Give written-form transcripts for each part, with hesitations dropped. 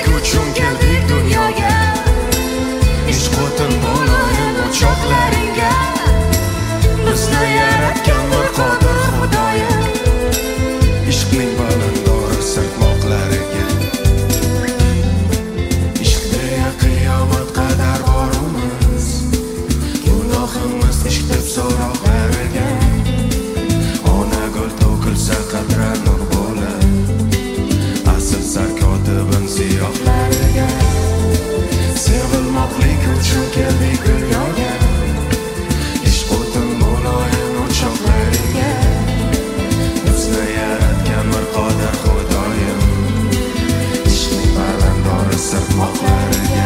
moqlik uchun keldik dunyoga. Ishq o'tin bo'loyin o'choqlaringga. Bizni yaratgan bir qodir Xudoyim. Ishqning balandori sirtmoqlariga. Ishqda qiyomat qadar borimiz. Gunohimiz ishq deb so'roqlariga. Ona gul to'kilsa qadrar nur bo'lar. Asl sarkotibin siyohlariga. Sevilmoqlik uchun keldik dunyoga. Ishq o'tin bo'loyin o'choqlariga. Bizni yaratgan bir qodir Xudoyim. Ishqning balandori sirtmoqlariga.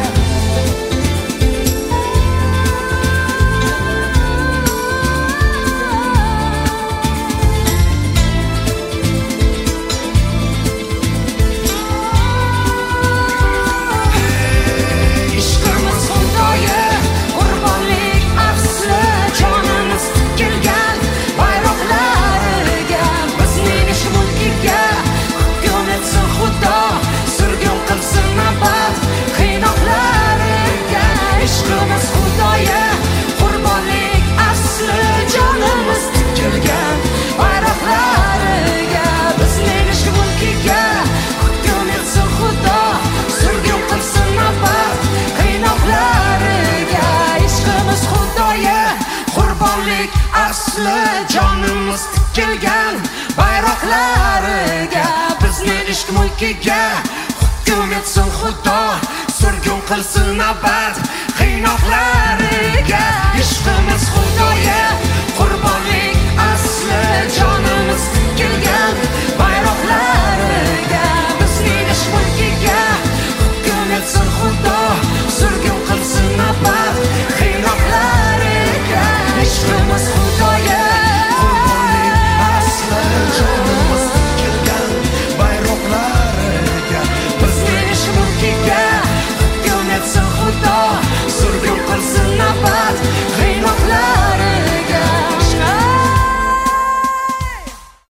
Asli jonimiz tikilgan bayroqlariga. Bizni ishq mulkiga hukm etsin Xudo, surgun qilsin abad qiynoqlariga. Ishqimiz Xudoga qurbonlik, asli jonimiz tikilgan